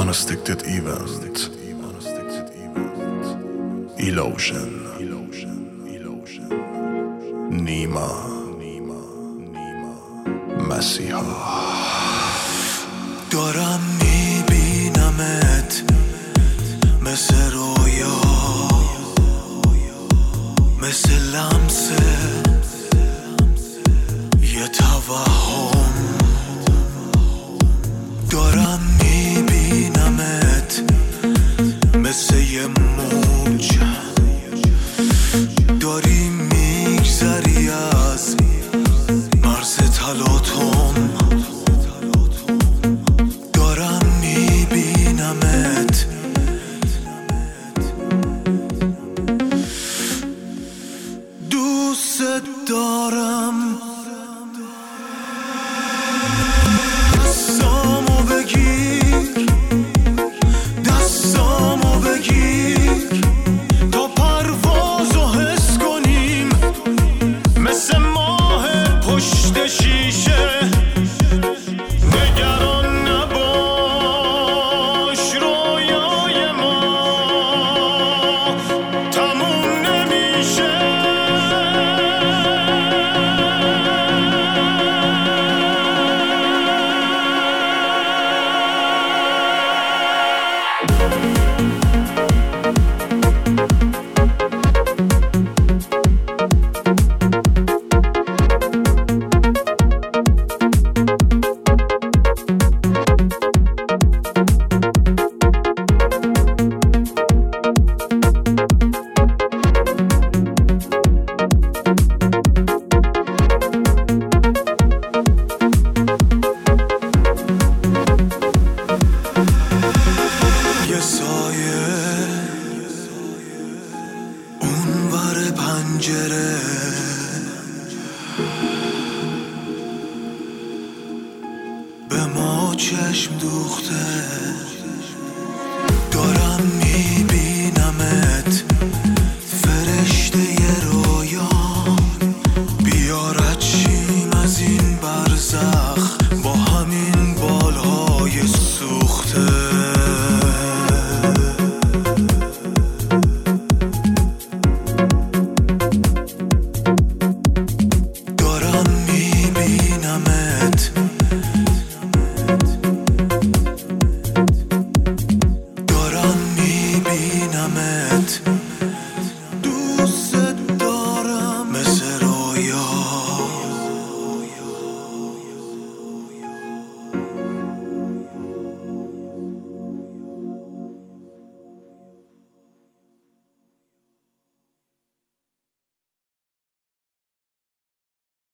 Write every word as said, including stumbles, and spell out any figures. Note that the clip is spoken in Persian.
Unaddicted Event Illusion نیما مسیحا. دارم میبینمت مثل رویا، مثل لمس یه توهم. دارم میبینمت مثل یه موج، داری میگذری از مرز تلاطم. دارم میبینمت دوست دارم. دستامو بگیر، دستامو بگیر تا پروازو حس کنیم، مثل ماه پشت شیشه. نگران نباش، رویای ما تموم نمیشه. یه سایه اونور پنجره، به ما چشم دوخته. دارم